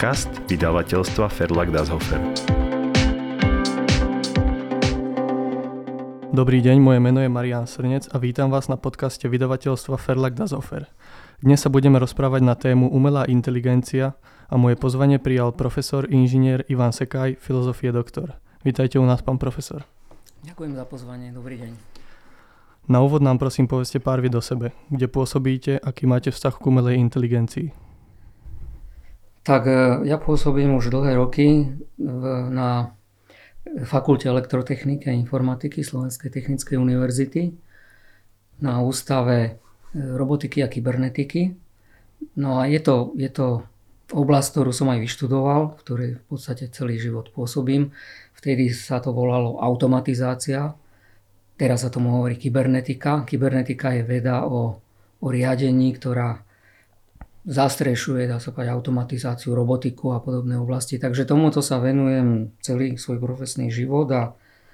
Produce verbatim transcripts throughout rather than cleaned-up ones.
podcast vydavateľstva Verlag Das Hofer. Dobrý deň, moje meno je Marián Srnec a vítam vás na podcaste vydavateľstva Verlag Das Hofer. Dnes sa budeme rozprávať na tému umelá inteligencia a moje pozvanie prijal profesor inžinier Ivan Sekaj, filozofie doktor. Vítajte u nás, pán profesor. Ďakujem za pozvanie, dobrý deň. Na úvod nám prosím povedzte pár vied o sebe. Kde pôsobíte, aký máte vzťah k umelej inteligencii? Tak ja pôsobím už dlhé roky na Fakulte elektrotechniky a informatiky Slovenskej technickej univerzity, na ústave robotiky a kybernetiky. No a je to, je to oblasť, ktorú som aj vyštudoval, v ktorej v podstate celý život pôsobím. Vtedy sa to volalo automatizácia. Teraz sa tomu hovorí kybernetika. Kybernetika je veda o, o riadení, ktorá zastrešuje, dá sa povedať, automatizáciu, robotiku a podobné oblasti. Takže tomuto sa venujem celý svoj profesný život a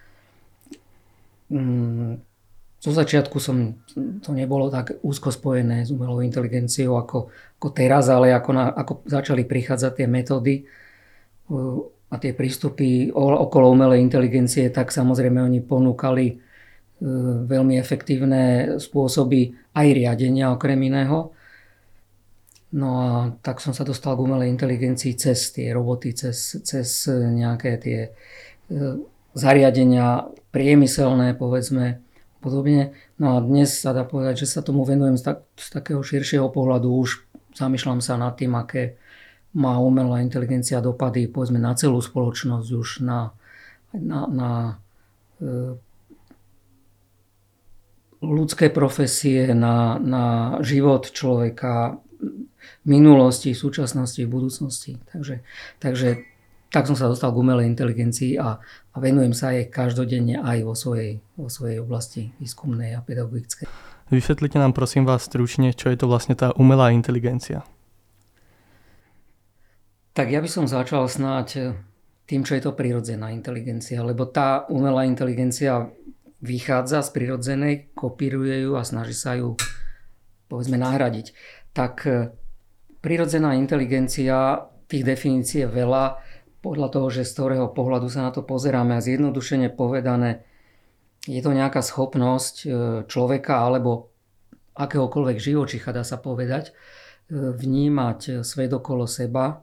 mm, zo začiatku som, to nebolo tak úzko spojené s umelou inteligenciou ako, ako teraz, ale ako, na, ako začali prichádzať tie metódy a tie prístupy okolo umelej inteligencie, tak samozrejme oni ponúkali veľmi efektívne spôsoby aj riadenia okrem iného. No a tak som sa dostal k umelej inteligencii cez tie roboty, cez, cez nejaké tie zariadenia priemyselné, povedzme, podobne. No a dnes sa dá povedať, že sa tomu venujem z, tak, z takého širšieho pohľadu. Už zamýšľam sa nad tým, aké má umelá inteligencia dopady, povedzme, na celú spoločnosť, už na, na, na e, ľudské profesie, na, na život človeka v minulosti, v súčasnosti, v budúcnosti. Takže, takže tak som sa dostal k umelej inteligencii a, a venujem sa jej každodenne aj vo svojej, vo svojej oblasti výskumnej a pedagogickej. Vysvetlite nám prosím vás stručne, čo je to vlastne tá umelá inteligencia. Tak ja by som začal snáď tým, čo je to prirodzená inteligencia, lebo tá umelá inteligencia vychádza z prirodzenej, kopíruje ju a snaží sa ju, povedzme, nahradiť. Tak prirodzená inteligencia, tých definícií je veľa, podľa toho, že z ktorého pohľadu sa na to pozeráme, a zjednodušene povedané, je to nejaká schopnosť človeka alebo akéhokoľvek živočícha, dá sa povedať, vnímať svet okolo seba,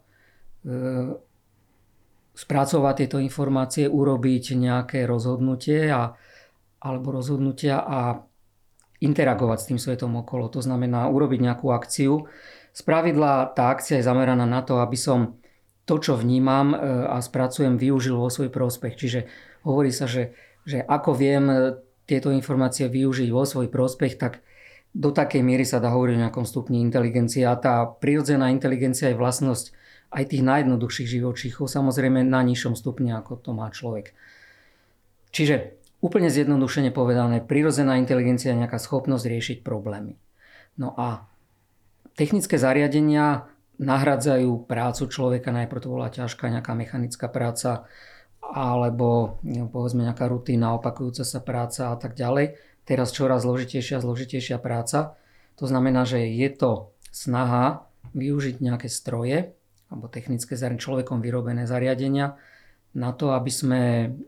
spracovať tieto informácie, urobiť nejaké rozhodnutie a alebo rozhodnutia a interagovať s tým svetom okolo. To znamená urobiť nejakú akciu. Spravidla tá akcia je zameraná na to, aby som to, čo vnímam a spracujem, využil vo svoj prospech. Čiže hovorí sa, že, že ako viem tieto informácie využiť vo svoj prospech, tak do takej miery sa dá hovoriť o nejakom stupni inteligencie. A tá prirodzená inteligencia je vlastnosť aj tých najjednoduchších živočíchov, samozrejme na nižšom stupni, ako to má človek. Čiže úplne zjednodušene povedané, prirodzená inteligencia je nejaká schopnosť riešiť problémy. No a technické zariadenia nahradzajú prácu človeka, najprv to bola ťažká nejaká mechanická práca, alebo no, povedzme nejaká rutína, opakujúca sa práca a tak ďalej. Teraz čoraz zložitejšia a zložitejšia práca. To znamená, že je to snaha využiť nejaké stroje, alebo technické zariadenia, človekom vyrobené zariadenia, na to, aby sme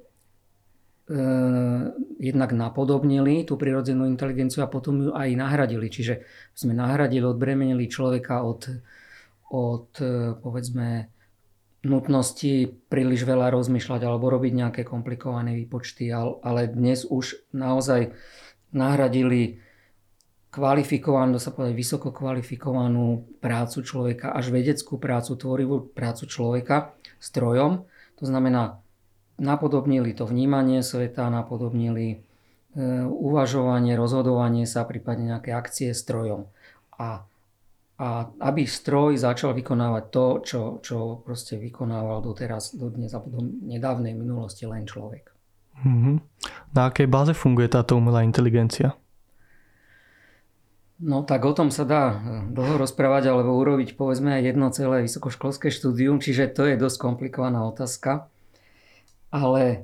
jednak napodobnili tú prirodzenú inteligenciu a potom ju aj nahradili. Čiže sme nahradili, odbremenili človeka od, od povedzme nutnosti príliš veľa rozmýšľať alebo robiť nejaké komplikované výpočty, ale dnes už naozaj nahradili kvalifikovanú, dá sa povedať, vysoko kvalifikovanú prácu človeka, až vedeckú prácu, tvorivú prácu človeka strojom. To znamená, napodobnili to vnímanie sveta, napodobnili e, uvažovanie, rozhodovanie sa, prípadne nejaké akcie strojom. A, a aby stroj začal vykonávať to, čo, čo proste vykonával doteraz, do dnes a do nedávnej minulosti len človek. Mm-hmm. Na akej báze funguje táto umelá inteligencia? No tak o tom sa dá dlho rozprávať, alebo urobiť povedzme aj jedno celé vysokoškolské štúdium, čiže to je dosť komplikovaná otázka. Ale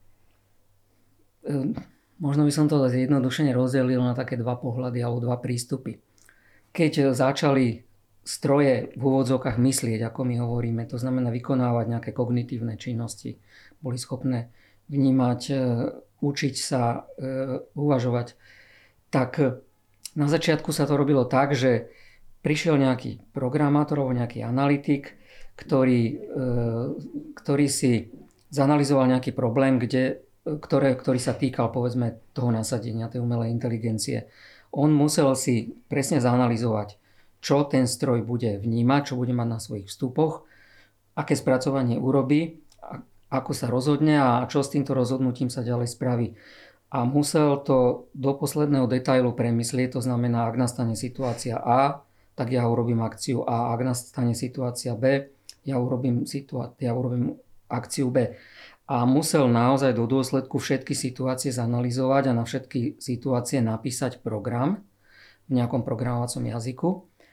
možno by som to zjednodušene rozdelil na také dva pohľady alebo dva prístupy. Keď začali stroje v úvodzovkách myslieť, ako my hovoríme. To znamená vykonávať nejaké kognitívne činnosti. Boli schopné vnímať, učiť sa, uvažovať. Tak na začiatku sa to robilo tak, že prišiel nejaký programátor alebo nejaký analytik, ktorý, ktorý si zanalyzoval nejaký problém, kde, ktoré, ktorý sa týkal povedzme toho nasadenia tej umelej inteligencie. On musel si presne zanalyzovať, čo ten stroj bude vnímať, čo bude mať na svojich vstupoch, aké spracovanie urobí, ako sa rozhodne a čo s týmto rozhodnutím sa ďalej spraví. A musel to do posledného detailu premyslieť, to znamená, ak nastane situácia A, tak ja urobím akciu A, ak nastane situácia B, ja urobím, situá- ja urobím akciu B. A musel naozaj do dôsledku všetky situácie zanalyzovať a na všetky situácie napísať program v nejakom programovacom jazyku.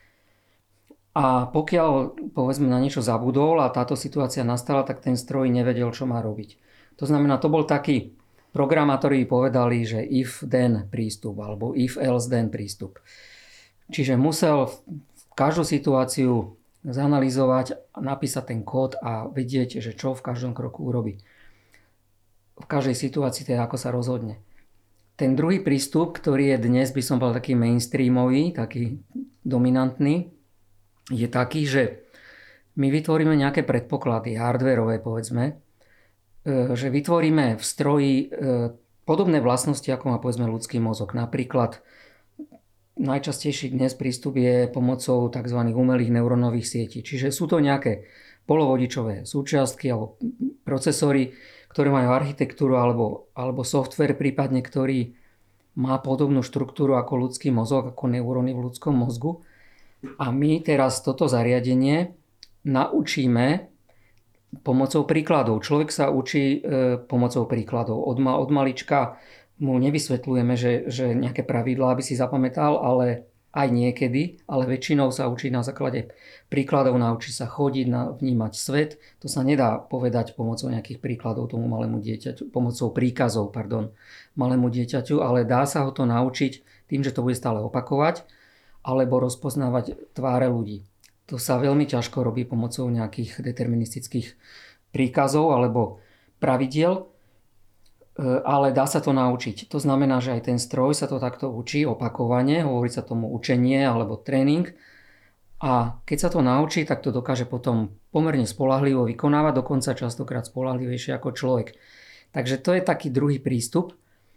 A pokiaľ povedzme na niečo zabudol a táto situácia nastala, tak ten stroj nevedel, čo má robiť. To znamená, to bol taký, programátori povedali, že if then prístup alebo if else then prístup. Čiže musel každú situáciu zanalyzovať, napísať ten kód a vedieť, že čo v každom kroku urobí. V každej situácii teda ako sa rozhodne. Ten druhý prístup, ktorý je dnes, by som bol taký mainstreamový, taký dominantný, je taký, že my vytvoríme nejaké predpoklady, hardwareové povedzme, že vytvoríme v stroji podobné vlastnosti, ako má povedzme ľudský mozog. Napríklad najčastejší dnes prístup je pomocou tzv. Umelých neurónových sietí. Čiže sú to nejaké polovodičové súčiastky alebo procesory, ktoré majú architektúru alebo, alebo software prípadne, ktorý má podobnú štruktúru ako ľudský mozog, ako neuróny v ľudskom mozgu. A my teraz toto zariadenie naučíme pomocou príkladov. Človek sa učí e, pomocou príkladov. Od, ma, od malička mu nevysvetľujeme, že, že nejaké pravidlá by si zapamätal, ale aj niekedy, ale väčšinou sa učí na základe príkladov, naučí sa chodiť, na, vnímať svet. To sa nedá povedať pomocou nejakých príkladov tomu malému dieťaťu, pomocou príkazov, pardon, malému dieťaťu, ale dá sa ho to naučiť tým, že to bude stále opakovať, alebo rozpoznávať tváre ľudí. To sa veľmi ťažko robí pomocou nejakých deterministických príkazov alebo pravidiel, ale dá sa to naučiť. To znamená, že aj ten stroj sa to takto učí opakovane, hovorí sa tomu učenie alebo tréning. A keď sa to naučí, tak to dokáže potom pomerne spoľahlivo vykonávať, dokonca častokrát spoľahlivejšie ako človek. Takže to je taký druhý prístup.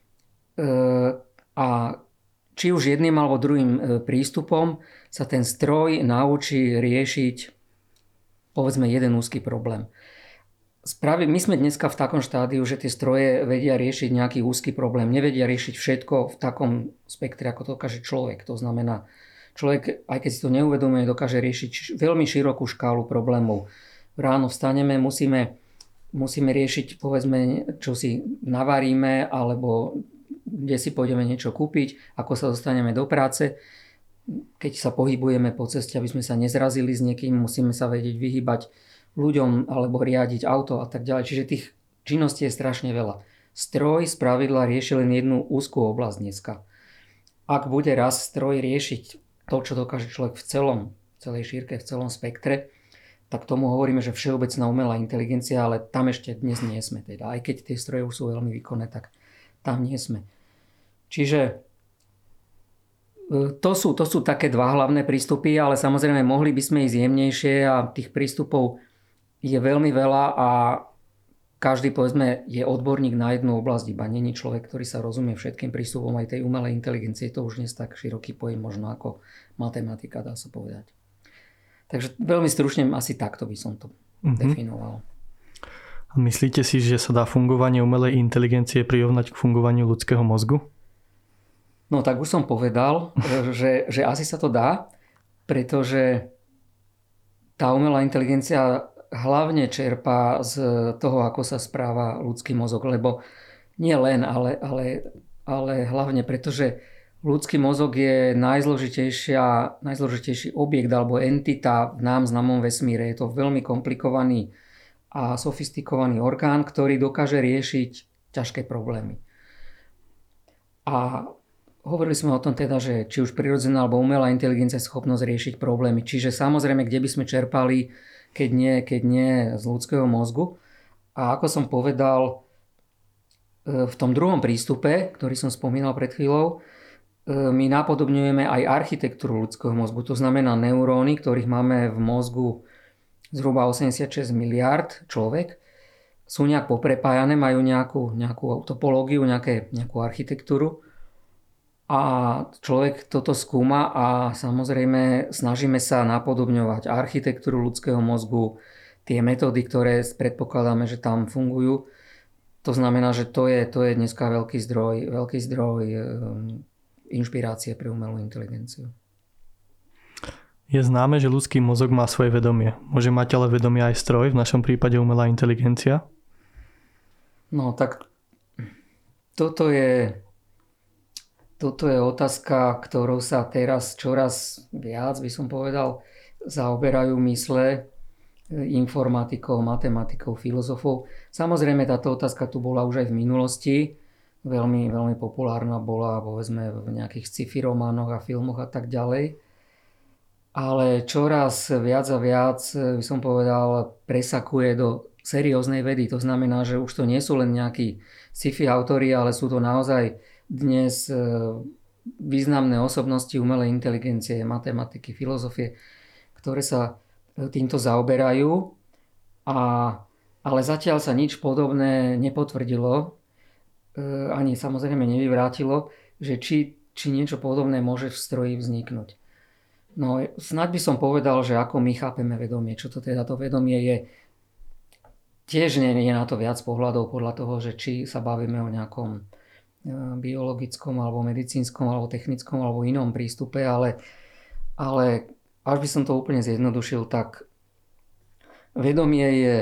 A či už jedným alebo druhým prístupom sa ten stroj naučí riešiť povedzme jeden úzky problém. Spraví, my sme dneska v takom štádiu, že tie stroje vedia riešiť nejaký úzky problém. Nevedia riešiť všetko v takom spektre, ako to dokáže človek. To znamená, človek, aj keď si to neuvedomuje, dokáže riešiť veľmi širokú škálu problémov. Ráno vstaneme, musíme, musíme riešiť, povedzme, čo si navaríme, alebo kde si pôjdeme niečo kúpiť, ako sa dostaneme do práce. Keď sa pohybujeme po ceste, aby sme sa nezrazili s niekým, musíme sa vedieť vyhýbať ľuďom alebo riadiť auto a tak ďalej. Čiže tých činností je strašne veľa. Stroj spravidla rieši len jednu úzkú oblasť dneska. Ak bude raz stroj riešiť to, čo dokáže človek v celom, celej šírke, v celom spektre, tak tomu hovoríme, že všeobecná umelá inteligencia, ale tam ešte dnes nie sme. Teda. Aj keď tie stroje už sú veľmi výkonné, tak tam nie sme. Čiže to sú, to sú také dva hlavné prístupy, ale samozrejme mohli by sme ísť jemnejšie a tých prístupov je veľmi veľa a každý povedzme je odborník na jednu oblasť, iba není človek, ktorý sa rozumie všetkým prístupom aj tej umelej inteligencie. To už dnes tak široký pojem možno ako matematika, dá sa povedať. Takže veľmi stručne asi takto by som to mm-hmm. definoval. A myslíte si, že sa dá fungovanie umelej inteligencie prirovnať k fungovaniu ľudského mozgu? No tak už som povedal, že, že asi sa to dá, pretože tá umelá inteligencia hlavne čerpá z toho, ako sa správa ľudský mozog, lebo nie len, ale, ale, ale hlavne pretože ľudský mozog je najzložitejšia, najzložitejší objekt alebo entita v nám známom vesmíre. Je to veľmi komplikovaný a sofistikovaný orgán, ktorý dokáže riešiť ťažké problémy. A hovorili sme o tom teda, že či už prirodzená alebo umelá inteligencia je schopnosť riešiť problémy. Čiže samozrejme, kde by sme čerpali, keď nie, keď nie z ľudského mozgu. A ako som povedal, v tom druhom prístupe, ktorý som spomínal pred chvíľou, my napodobňujeme aj architektúru ľudského mozgu. To znamená neuróny, ktorých máme v mozgu zhruba osemdesiatšesť miliárd človek. Sú nejak poprepájané, majú nejakú, nejakú topológiu, nejaké, nejakú architektúru. A človek toto skúma a samozrejme snažíme sa napodobňovať architektúru ľudského mozgu, tie metódy, ktoré predpokladáme, že tam fungujú. To znamená, že to je, to je dneska veľký zdroj, veľký zdroj inšpirácie pre umelú inteligenciu. Je známe, že ľudský mozog má svoje vedomie. Môže mať ale vedomie aj stroj, v našom prípade umelá inteligencia? No tak toto je, toto je otázka, ktorou sa teraz čoraz viac, by som povedal, zaoberajú mysle informatikov, matematikov, filozofov. Samozrejme táto otázka tu bola už aj v minulosti. Veľmi, veľmi populárna bola povedzme v nejakých sci-fi románoch a filmoch a tak ďalej. Ale čoraz viac a viac, by som povedal, presakuje do serióznej vedy. To znamená, že už to nie sú len nejakí sci-fi autori, ale sú to naozaj dnes významné osobnosti umelej inteligencie, matematiky, filozofie, ktoré sa týmto zaoberajú. A, ale zatiaľ sa nič podobné nepotvrdilo, ani samozrejme nevyvrátilo, že či, či niečo podobné môže v stroji vzniknúť. No snáď by som povedal, že ako my chápeme vedomie, čo to teda to vedomie je. Tiež nie je na to viac pohľadov podľa toho, že či sa bavíme o nejakom biologickom alebo medicínskom alebo technickom alebo inom prístupe, ale, ale až by som to úplne zjednodušil, tak vedomie je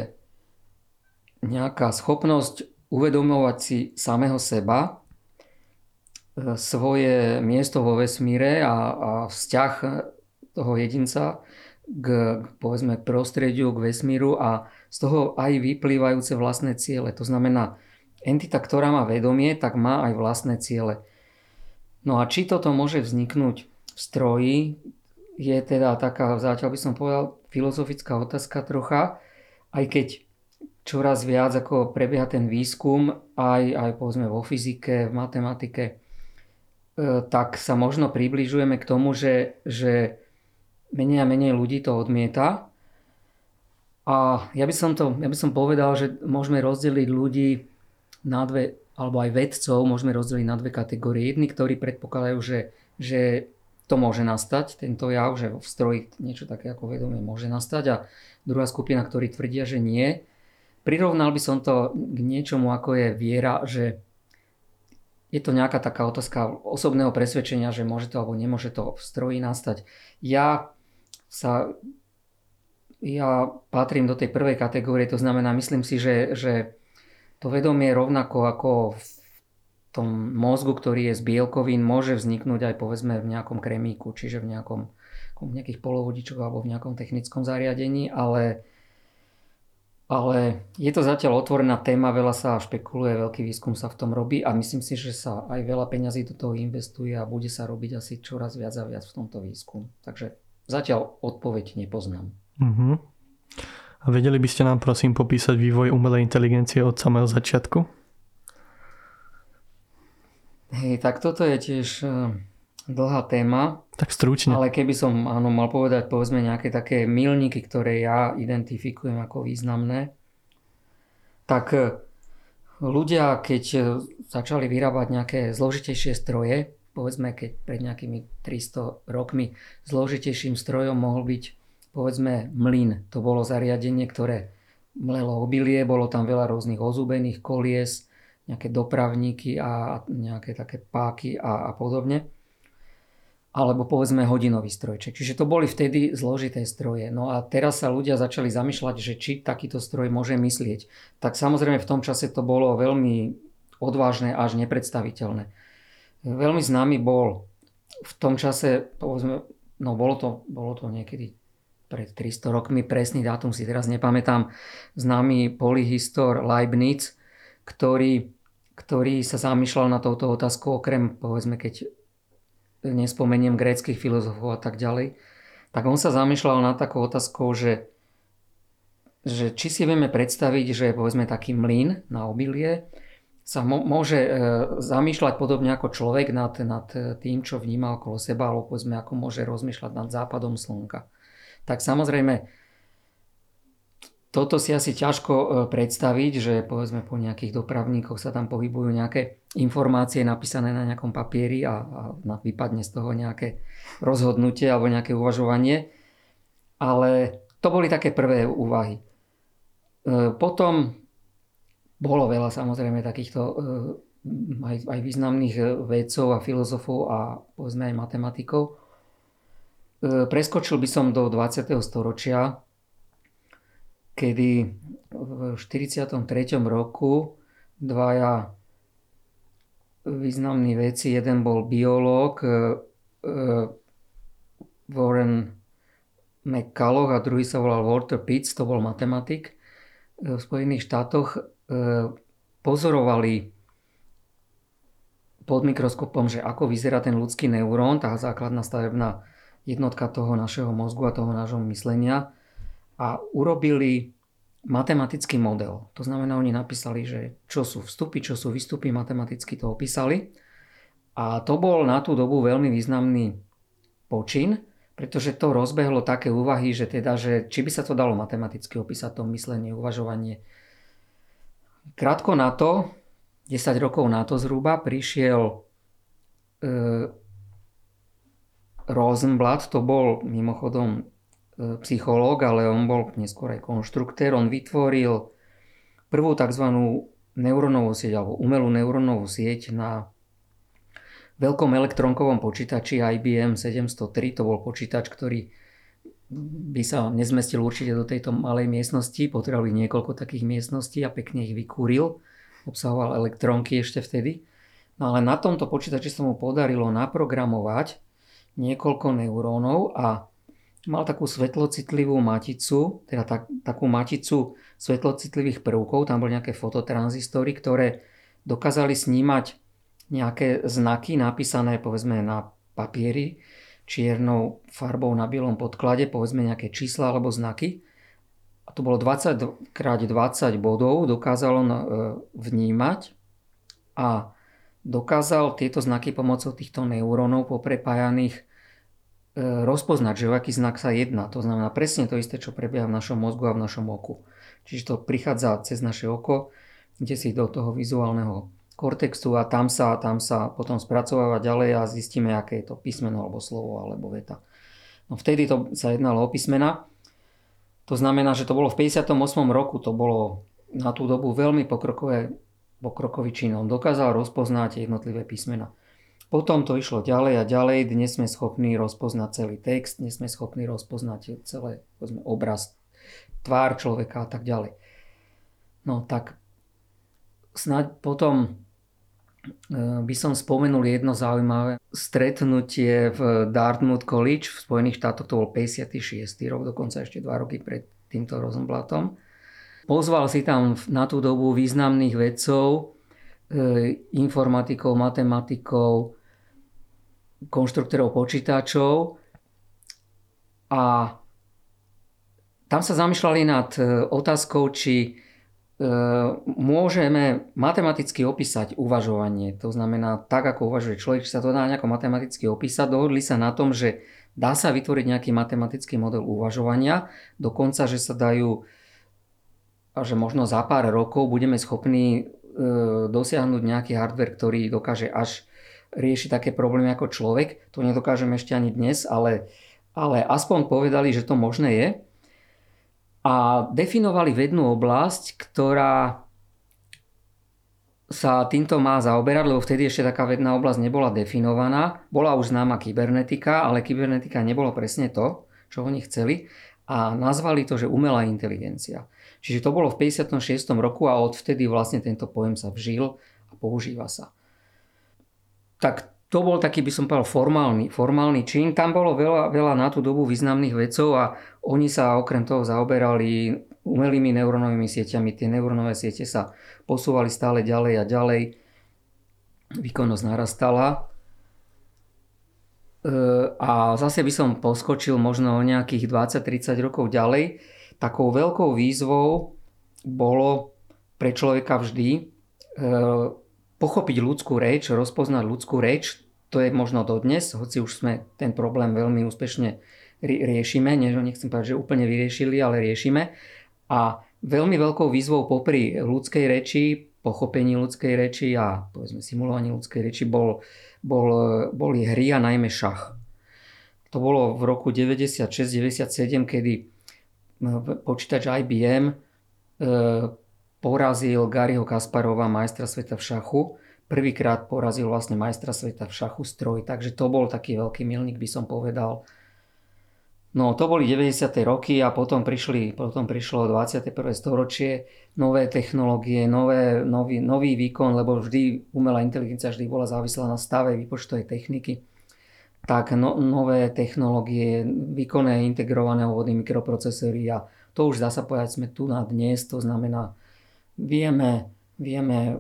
nejaká schopnosť uvedomovať si samého seba, svoje miesto vo vesmíre a, a vzťah toho jedinca k, povedzme, prostrediu, k vesmíru a z toho aj vyplývajúce vlastné ciele. To znamená, entita, ktorá má vedomie, tak má aj vlastné ciele. No a či toto môže vzniknúť v stroji, je teda taká, zatiaľ by som povedal, filozofická otázka trocha, aj keď čoraz viac ako prebieha ten výskum, aj, aj povedzme vo fyzike, v matematike, tak sa možno približujeme k tomu, že, že menej a menej ľudí to odmieta. A ja by som to, ja by som povedal, že môžeme rozdeliť ľudí na dve, alebo aj vedcov môžeme rozdeliť na dve kategórie. Jedni, ktorí predpokladajú, že, že to môže nastať, tento jav, že v stroji niečo také ako vedomie môže nastať, a druhá skupina, ktorí tvrdia, že nie. Prirovnal by som to k niečomu, ako je viera, že je to nejaká taká otázka osobného presvedčenia, že môže to alebo nemôže to v stroji nastať. Ja sa ja patrím do tej prvej kategórie, to znamená, myslím si, že, že to vedomie rovnako ako v tom mozgu, ktorý je z bielkovín, môže vzniknúť aj povedzme v nejakom kremíku, čiže v nejakom, v nejakých polovodičoch alebo v nejakom technickom zariadení, ale Ale je to zatiaľ otvorená téma, veľa sa špekuluje, veľký výskum sa v tom robí a myslím si, že sa aj veľa peňazí do toho investuje a bude sa robiť asi čoraz viac a viac v tomto výskum. Takže zatiaľ odpoveď nepoznám. Uh-huh. A vedeli by ste nám prosím popísať vývoj umelej inteligencie od samého začiatku? Hej, tak toto je tiež dlhá téma. Tak stručne. Ale keby som áno, mal povedať povedzme nejaké také milníky, ktoré ja identifikujem ako významné, tak ľudia, keď začali vyrábať nejaké zložitejšie stroje, povedzme keď pred nejakými tristo rokmi zložitejším strojom mohol byť povedzme mlyn. To bolo zariadenie, ktoré mlelo obilie, bolo tam veľa rôznych ozúbených kolies, nejaké dopravníky a nejaké také páky a, a podobne. Alebo povedzme hodinový strojček. Čiže to boli vtedy zložité stroje. No a teraz sa ľudia začali zamýšľať, že či takýto stroj môže myslieť. Tak samozrejme v tom čase to bolo veľmi odvážne až nepredstaviteľné. Veľmi známy bol v tom čase, povedzme, no bolo to, bolo to niekedy pred tristo rokmi, presný dátum si teraz nepamätám, známy polyhistor Leibniz, ktorý, ktorý sa zamýšľal na touto otázku, okrem povedzme, keď nespomeniem gréckych filozofov a tak ďalej, tak on sa zamýšľal nad takou otázkou, že, že či si vieme predstaviť, že povedzme taký mlyn na obilie sa môže zamýšľať podobne ako človek nad, nad tým, čo vníma okolo seba, alebo povedzme ako môže rozmýšľať nad západom slnka. Tak samozrejme, toto si asi ťažko predstaviť, že povedzme po nejakých dopravníkoch sa tam pohybujú nejaké informácie napísané na nejakom papieri a, a vypadne z toho nejaké rozhodnutie alebo nejaké uvažovanie. Ale to boli také prvé úvahy. Potom bolo veľa samozrejme takýchto aj, aj významných vedcov a filozofov a povedzme aj matematikov. Preskočil by som do dvadsiateho storočia, kedy v štyridsiatom treťom roku dvaja významní vedci, jeden bol biológ Warren McCulloch a druhý sa volal Walter Pitts, to bol matematik v Spojených štátoch, pozorovali pod mikroskopom, že ako vyzerá ten ľudský neurón, tá základná stavebná jednotka toho našeho mozgu a toho nášho myslenia, a urobili matematický model. To znamená, oni napísali, že čo sú vstupy, čo sú výstupy, matematicky to opísali. A to bol na tú dobu veľmi významný počin, pretože to rozbehlo také úvahy, že teda, že či by sa to dalo matematicky opísať, to myslenie, uvažovanie. Krátko na to, desať rokov na to zhruba, prišiel e, Rosenblatt, to bol mimochodom psychológ, ale on bol neskôr aj konštruktér. On vytvoril prvú tzv. Neurónovú sieť alebo umelú neurónovú sieť na veľkom elektronkovom počítači í bé em sedemstotri. To bol počítač, ktorý by sa nezmestil určite do tejto malej miestnosti. Potrebovali niekoľko takých miestností a pekne ich vykúril. Obsahoval elektronky ešte vtedy. No ale na tomto počítači sa mu podarilo naprogramovať niekoľko neurónov a mal takú svetlocitlivú maticu, teda tak, takú maticu svetlocitlivých prvkov, tam boli nejaké fototranzistory, ktoré dokázali snímať nejaké znaky napísané povedzme na papieri, čiernou farbou na bielom podklade, povedzme nejaké čísla alebo znaky. A to bolo dvadsať krát dvadsať bodov, dokázal on vnímať a dokázal tieto znaky pomocou týchto neurónov poprepájaných rozpoznať, že o aký znak sa jedná. To znamená presne to isté, čo prebieha v našom mozgu a v našom oku. Čiže to prichádza cez naše oko, kde si do toho vizuálneho kortexu a tam sa, tam sa potom spracováva ďalej a zistíme, aké je to písmeno alebo slovo alebo veta. No vtedy to sa jednalo o písmena. To znamená, že to bolo v päťdesiatom ôsmom roku, to bolo na tú dobu veľmi pokrokové, pokrokový čin. On dokázal rozpoznať jednotlivé písmena. Potom to išlo ďalej a ďalej. Dnes sme schopní rozpoznať celý text, dnes sme schopní rozpoznať celý obraz, tvár človeka a tak ďalej. No tak snáď potom by som spomenul jedno zaujímavé stretnutie v Dartmouth College v Spojených štátoch, to bol päťdesiaty šiesty rok, dokonca ešte dva roky pred týmto Rosenblattom. Pozval si tam na tú dobu významných vedcov, informatikov, matematikov, konštruktérov počítačov a tam sa zamýšľali nad otázkou, či môžeme matematicky opísať uvažovanie. To znamená, tak ako uvažuje človek, či sa to dá nejako matematicky opísať. Dohodli sa na tom, že dá sa vytvoriť nejaký matematický model uvažovania, dokonca, že sa dajú, a že možno za pár rokov budeme schopní dosiahnuť nejaký hardware, ktorý dokáže až riešiť také problémy ako človek. To nedokážeme ešte ani dnes, ale, ale aspoň povedali, že to možné je. A definovali vednú oblasť, ktorá sa týmto má zaoberať, lebo vtedy ešte taká vedná oblasť nebola definovaná. Bola už známa kybernetika, ale kybernetika nebolo presne to, čo oni chceli. A nazvali to, že umelá inteligencia. Čiže to bolo v päťdesiatom šiestom roku a odvtedy vlastne tento pojem sa vžil a používa sa. Tak to bol taký, by som povedal, formálny, formálny čin. Tam bolo veľa, veľa na tú dobu významných vedcov a oni sa okrem toho zaoberali umelými neurónovými sieťami. Tie neurónové siete sa posúvali stále ďalej a ďalej. Výkonnosť narastala. a zase by som poskočil možno o nejakých dvadsať tridsať rokov ďalej. Takou veľkou výzvou bolo pre človeka vždy pochopiť ľudskú reč, rozpoznať ľudskú reč. To je možno dodnes, hoci už sme ten problém veľmi úspešne riešime. Nechcem povedať, že úplne vyriešili, ale riešime. A veľmi veľkou výzvou popri ľudskej reči, pochopení ľudskej reči a povedzme simulovaní ľudskej reči bol Bol, boli hry a najmä šach. To bolo v roku deväťdesiatšesť deväťdesiatsedem, kedy počítač í bí em e, porazil Garryho Kasparova, majstra sveta v šachu. Prvýkrát porazil vlastne majstra sveta v šachu stroj, takže to bol taký veľký milník, by som povedal. No to boli deväťdesiate roky a potom, prišli, potom prišlo dvadsiate prvé storočie, nové technológie, nové, nový, nový výkon, lebo vždy umelá inteligencia vždy bola závislá na stave výpočtovej techniky. Tak no, nové technológie, výkonné integrované obvody, mikroprocesory a to už dá sa povedať, sme tu na dnes, to znamená vieme, vieme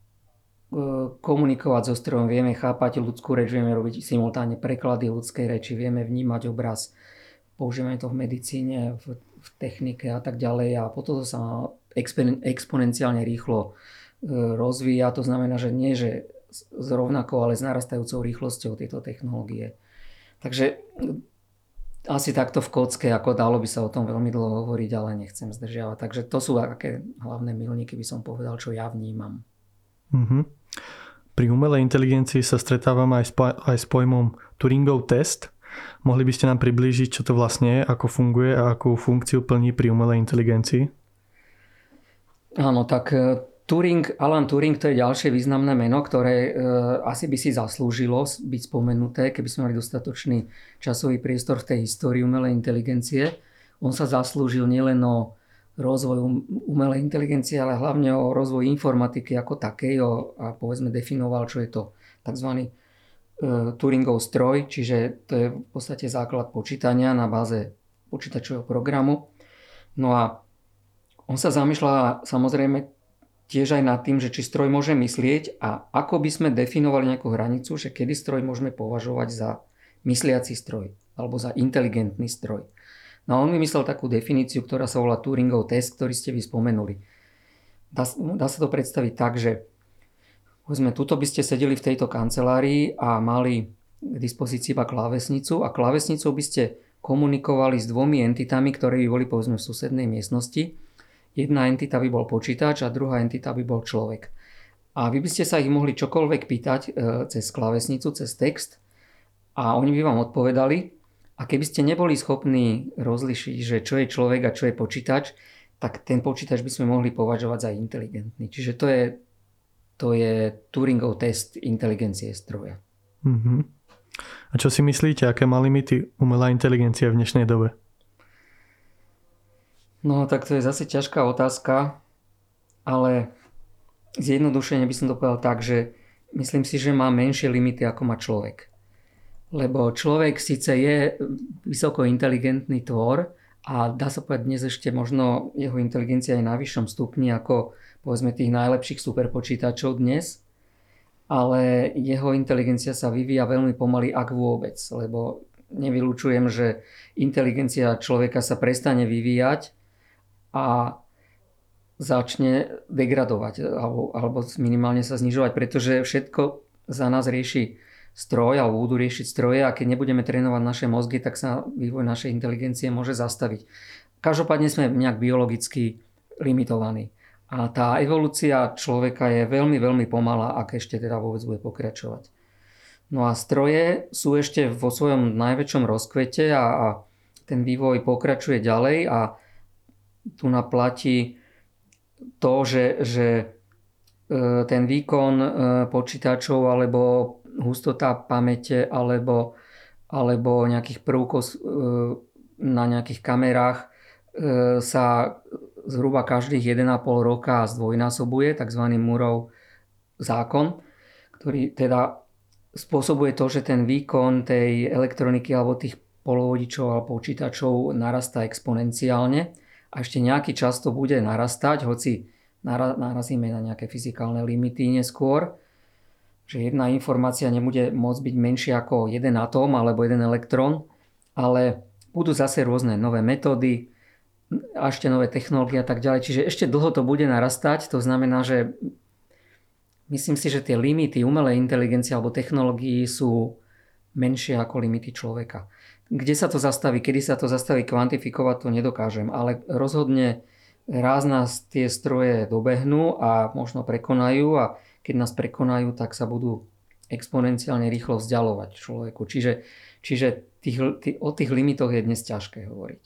komunikovať so strojom, vieme chápať ľudskú reč, vieme robiť simultánne preklady ľudskej reči, vieme vnímať obraz. Používame to v medicíne, v, v technike a tak ďalej a potom to sa exponenciálne rýchlo rozvíja. To znamená, že nie že s rovnakou, ale s narastajúcou rýchlosťou tieto technológie. Takže asi takto v kocke, ako dalo by sa o tom veľmi dlho hovoriť, ale nechcem zdržiavať. Takže to sú také hlavné milníky, by som povedal, čo ja vnímam. Mm-hmm. Pri umelej inteligencii sa stretávame aj s, po- aj s pojmom Turingov test. Mohli by ste nám priblížiť, čo to vlastne je, ako funguje a akú funkciu plní pri umelej inteligencii? Áno, tak Turing, Alan Turing, to je ďalšie významné meno, ktoré e, asi by si zaslúžilo byť spomenuté, keby sme mali dostatočný časový priestor v tej histórii umelej inteligencie. On sa zaslúžil nielen o rozvoj umelej inteligencie, ale hlavne o rozvoj informatiky ako takej o, a povedzme definoval, čo je to tzv. Turingov stroj, čiže to je v podstate základ počítania na báze počítačového programu. No a on sa zamýšľa samozrejme tiež aj nad tým, že či stroj môže myslieť a ako by sme definovali nejakú hranicu, že kedy stroj môžeme považovať za mysliaci stroj alebo za inteligentný stroj. No a on vymyslel takú definíciu, ktorá sa volá Turingov test, ktorý ste vy spomenuli. Dá, dá sa to predstaviť tak, že povedzme, tuto by ste sedeli v tejto kancelárii a mali k dispozícii iba klávesnicu a klávesnicou by ste komunikovali s dvomi entitami, ktoré by boli povedzme v susednej miestnosti. Jedna entita by bol počítač a druhá entita by bol človek. A vy by ste sa ich mohli čokoľvek pýtať e, cez klávesnicu, cez text a oni by vám odpovedali. A keby ste neboli schopní rozlišiť, že čo je človek a čo je počítač, tak ten počítač by sme mohli považovať za inteligentný. Čiže to je To je Turingov test inteligencie stroja. Uh-huh. A čo si myslíte, aké má limity umelá inteligencia v dnešnej dobe? No tak to je zase ťažká otázka, ale zjednodušene by som to povedal tak, že myslím si, že má menšie limity ako má človek. Lebo človek síce je vysoko inteligentný tvor a dá sa povedať dnes ešte možno jeho inteligencia je na vyššom stupni ako povedzme tých najlepších superpočítačov dnes, ale jeho inteligencia sa vyvíja veľmi pomaly, ak vôbec, lebo nevylučujem, že inteligencia človeka sa prestane vyvíjať a začne degradovať alebo, alebo minimálne sa znižovať, pretože všetko za nás rieši stroj alebo budú riešiť stroje a keď nebudeme trénovať naše mozgy, tak sa vývoj našej inteligencie môže zastaviť. Každopádne sme nejak biologicky limitovaní. A tá evolúcia človeka je veľmi, veľmi pomalá, ak ešte teda vôbec bude pokračovať. No a stroje sú ešte vo svojom najväčšom rozkvete a, a ten vývoj pokračuje ďalej a tu naplatí to, že, že ten výkon počítačov alebo hustota pamäte alebo, alebo nejakých prvkov na nejakých kamerách sa zhruba každých jeden a pol roka zdvojnásobuje, tzv. Mooreov zákon, ktorý teda spôsobuje to, že ten výkon tej elektroniky alebo tých polovodičov alebo počítačov narastá exponenciálne a ešte nejaký čas to bude narastať, hoci narazíme na nejaké fyzikálne limity neskôr, že jedna informácia nebude môcť byť menšia ako jeden atóm alebo jeden elektrón, ale budú zase rôzne nové metódy a ešte nové technológie a tak ďalej. Čiže ešte dlho to bude narastať. To znamená, že myslím si, že tie limity umelej inteligencie alebo technológií sú menšie ako limity človeka. Kde sa to zastaví, kedy sa to zastaví, kvantifikovať to nedokážem, ale rozhodne raz nás tie stroje dobehnú a možno prekonajú a keď nás prekonajú, tak sa budú exponenciálne rýchlo vzdialovať človeku. Čiže, čiže tých, tých, o tých limitoch je dnes ťažké hovoriť.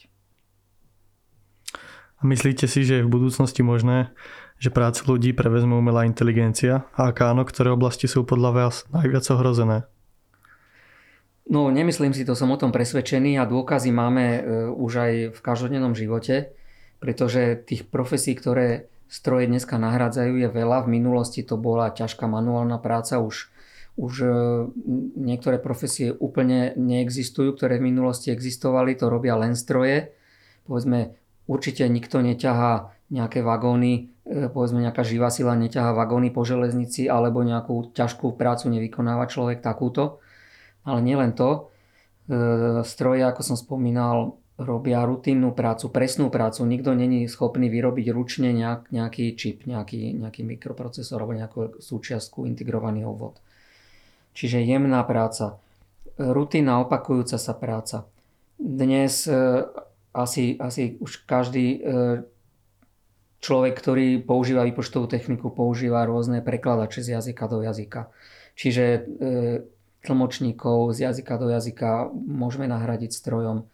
A myslíte si, že je v budúcnosti možné, že prácu ľudí prevezme umelá inteligencia? A ak áno, ktoré oblasti sú podľa vás najviac ohrozené? No, nemyslím si to, som o tom presvedčený a dôkazy máme e, už aj v každodennom živote, pretože tých profesí, ktoré stroje dneska nahrádzajú, je veľa. V minulosti to bola ťažká manuálna práca, už, už e, niektoré profesie úplne neexistujú, ktoré v minulosti existovali, to robia len stroje. Povedzme, určite nikto neťahá nejaké vagóny, e, povedzme nejaká živá sila neťahá vagóny po železnici alebo nejakú ťažkú prácu nevykonáva človek takúto. Ale nielen to, e, stroje, ako som spomínal, robia rutinnú prácu, presnú prácu. Nikto není schopný vyrobiť ručne nejak, nejaký čip, nejaký, nejaký mikroprocesor alebo nejakú súčiastku, integrovaný obvod. Čiže jemná práca, rutinná opakujúca sa práca. Dnes e, asi, asi už každý e, človek, ktorý používa výpočtovú techniku, používa rôzne prekladače z jazyka do jazyka. Čiže e, tlmočníkov z jazyka do jazyka môžeme nahradiť strojom.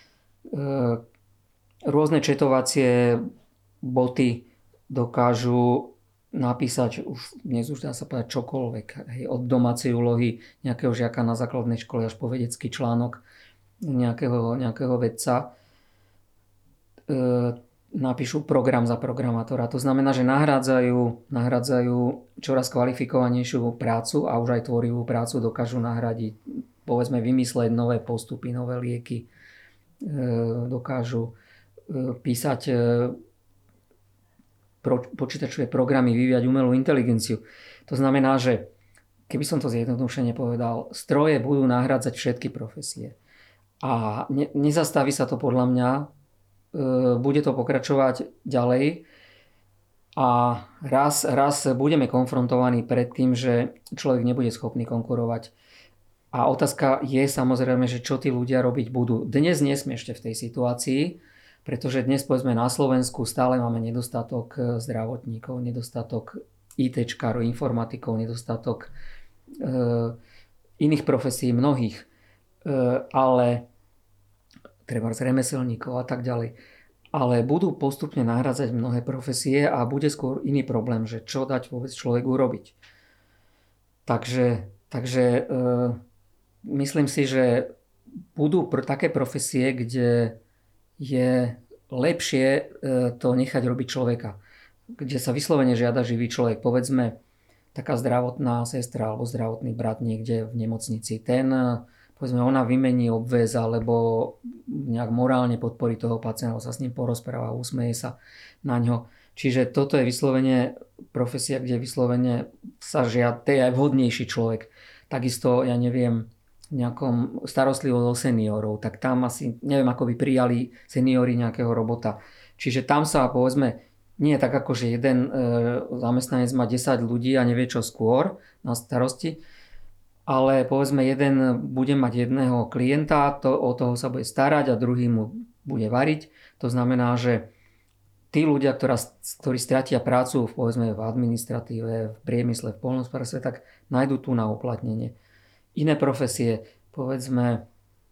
Rôzne četovacie boty dokážu napísať už dnes už dá sa povedať čokoľvek. Hej, od domácej úlohy nejakého žiaka na základnej škole až po vedecký článok nejakého, nejakého vedca. Napíšu program za programátora. To znamená, že nahrádzajú, nahrádzajú čoraz kvalifikovanejšiu prácu a už aj tvorivú prácu dokážu nahradiť, povedzme vymysleť nové postupy, nové lieky, dokážu písať počítačové programy, vyvíjať umelú inteligenciu. To znamená, že keby som to zjednodušene povedal, stroje budú nahrádzať všetky profesie. A ne, nezastaví sa to podľa mňa, bude to pokračovať ďalej a raz, raz budeme konfrontovaní pred tým, že človek nebude schopný konkurovať. A otázka je samozrejme, že čo tí ľudia robiť budú. Dnes nie sme ešte v tej situácii, pretože dnes povedzme na Slovensku stále máme nedostatok zdravotníkov, nedostatok ITčkárov, informatikov, nedostatok e, iných profesí, mnohých, e, ale treba z remeselníkov a tak ďalej. Ale budú postupne nahradzať mnohé profesie a bude skôr iný problém, že čo dať vôbec človeku robiť. Takže, takže e, myslím si, že budú pr- také profesie, kde je lepšie e, to nechať robiť človeka. Kde sa vyslovene žiada živý človek. Povedzme, taká zdravotná sestra alebo zdravotný brat niekde v nemocnici. Ten povedzme, ona vymení obväz alebo nejak morálne podporí toho pacienta, sa s ním porozpráva, usmeje sa na ňo. Čiže toto je vyslovene profesia, kde vyslovene sa žiada, to je aj vhodnejší človek. Takisto, ja neviem, nejakom starostlivosť o seniorov, tak tam asi, neviem, ako by prijali seniori nejakého robota. Čiže tam sa, povedzme, nie je tak ako, že jeden e, zamestnanec má desať ľudí a nevie čo skôr na starosti, ale povedzme jeden bude mať jedného klienta, to, o toho sa bude starať a druhý mu bude variť. To znamená, že tí ľudia, ktorá, ktorí stratia prácu povedzme v administratíve, v priemysle, v poľnohospodárstve, tak nájdu tu na uplatnenie. Iné profesie, povedzme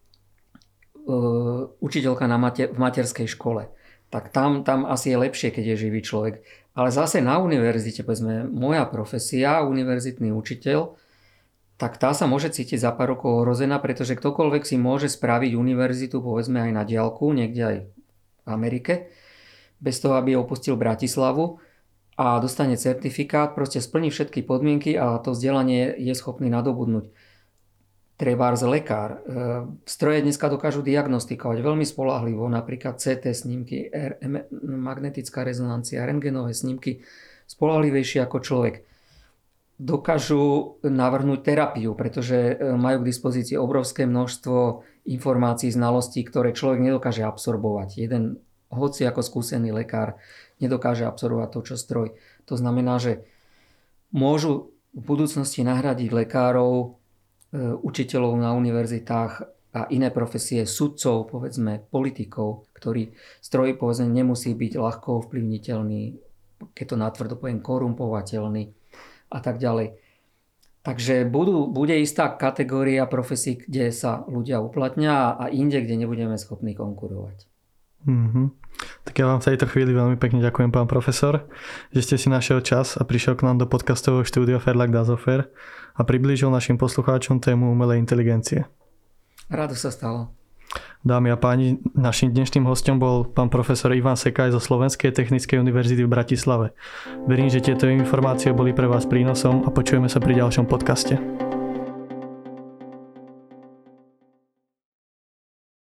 uh, učiteľka na mater, v materskej škole, tak tam, tam asi je lepšie, keď je živý človek. Ale zase na univerzite, povedzme, moja profesia, univerzitný učiteľ, tak tá sa môže cítiť za pár rokov ohrozená, pretože ktokoľvek si môže spraviť univerzitu, povedzme aj na diaľku, niekde aj v Amerike, bez toho, aby opustil Bratislavu a dostane certifikát, proste splní všetky podmienky a to vzdelanie je schopný nadobudnúť. Trebárs lekár. Stroje dneska dokážu diagnostikovať veľmi spoľahlivo, napríklad cé té snímky, magnetická rezonancia, rentgenové snímky, spoľahlivejšie ako človek. dokážu navrhnúť terapiu, pretože majú k dispozícii obrovské množstvo informácií, znalostí, ktoré človek nedokáže absorbovať. Jeden, hoci ako skúsený lekár, nedokáže absorbovať to, čo stroj. To znamená, že môžu v budúcnosti nahradiť lekárov, učiteľov na univerzitách a iné profesie, sudcov, povedzme, politikov, ktorí stroj, povedzme, nemusí byť ľahko ovplyvniteľný, keď to natvrdo poviem, korumpovateľný a tak ďalej. Takže budú, bude istá kategória profesí, kde sa ľudia uplatnia a inde, kde nebudeme schopní konkurovať. Mm-hmm. Tak ja vám v tejto chvíli veľmi pekne ďakujem, pán profesor, že ste si našiel čas a prišiel k nám do podcastového štúdia Ferlag Dazofer a priblížil našim poslucháčom tému umelej inteligencie. Rádo sa stalo. Dámy a páni, našim dnešným hostom bol pán profesor Ivan Sekaj zo Slovenskej technickej univerzity v Bratislave. Verím, že tieto informácie boli pre vás prínosom a počujeme sa pri ďalšom podcaste.